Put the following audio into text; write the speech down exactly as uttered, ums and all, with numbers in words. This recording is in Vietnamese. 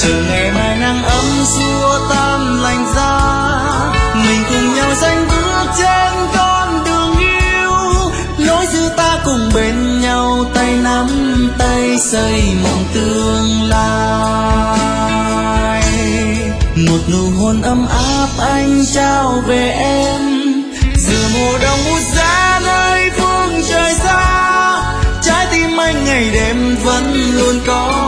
chờ ngày mai nắng ấm xua tan lạnh giá, mình cùng nhau sánh bước trên con đường yêu, lối xưa ta cùng bên nhau tay nắm tay xây mộng tương lai. Một nụ hôn ấm áp anh trao về em, giữa mùa đông buốt giá nơi phương trời xa, trái tim anh ngày đêm vẫn luôn có